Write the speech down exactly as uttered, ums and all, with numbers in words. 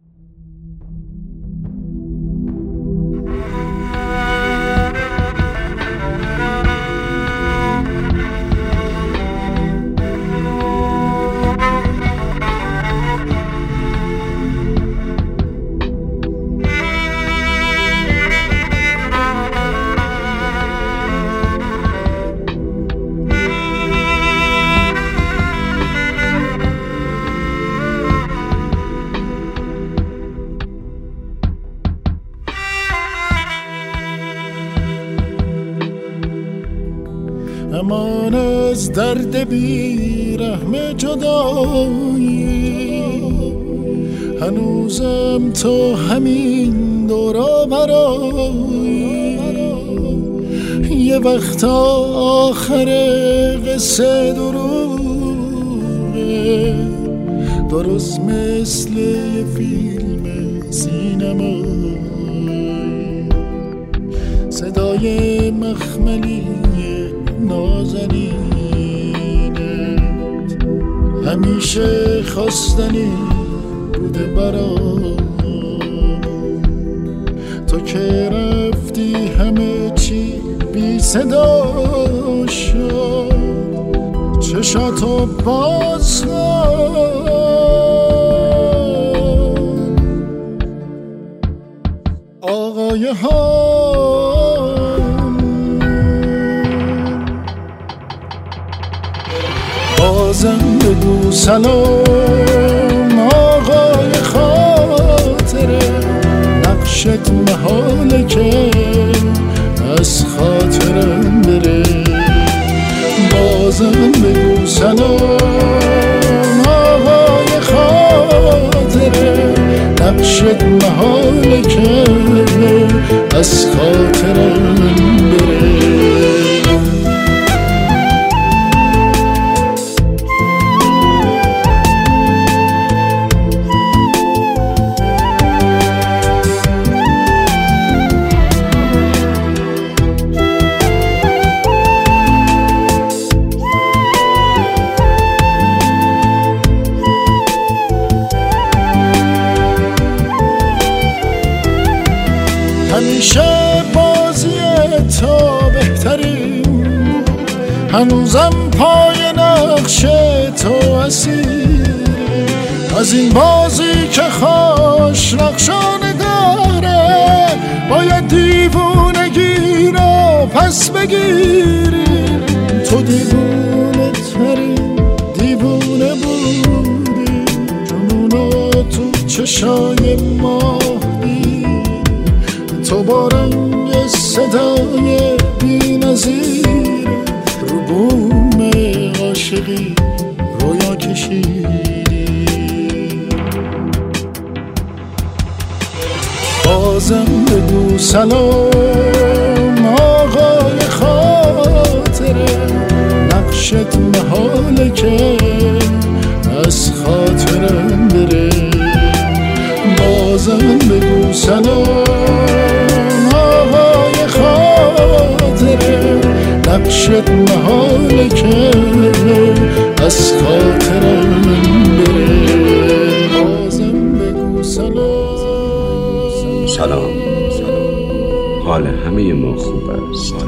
امان از درد بی رحم جدایی، هنوزم تو همین دورا برایی. یه وقت آخر قصه دروغه، درست مثل یه فیلم سینمایی. صدای مخملی نازنینت همیشه خواستنی بوده برام. تو که رفتی همه چی بی صدا شد، چشاتو باز کن. آقای ها بازم بگو سلام. آقای خاطره نقشت محاله که از خاطرم بره. بازم بگو سلام. آقای خاطره نقشت محاله که از خاطرم بره. همیشه بازی تو بهترین بود، هنوزم پای نقش تو اسیر. از این بازی که خوش نقشانه داره، باید دیوونگی رو پس بگیری. تو دیوونه ترین دیوونه بودی، جنونو تو چشای ما دید. تو با رنگ صدای بی نظیر رو بوم عاشقی رویا کشیدی. بازم بگو سلام. آقای خاطره نقشت محاله که از خاطرم بره. بازم بگو سلام. نقشت محاله که از خاطرم بره. بازم بگو سلام. سلام. حال همه ما خوب است.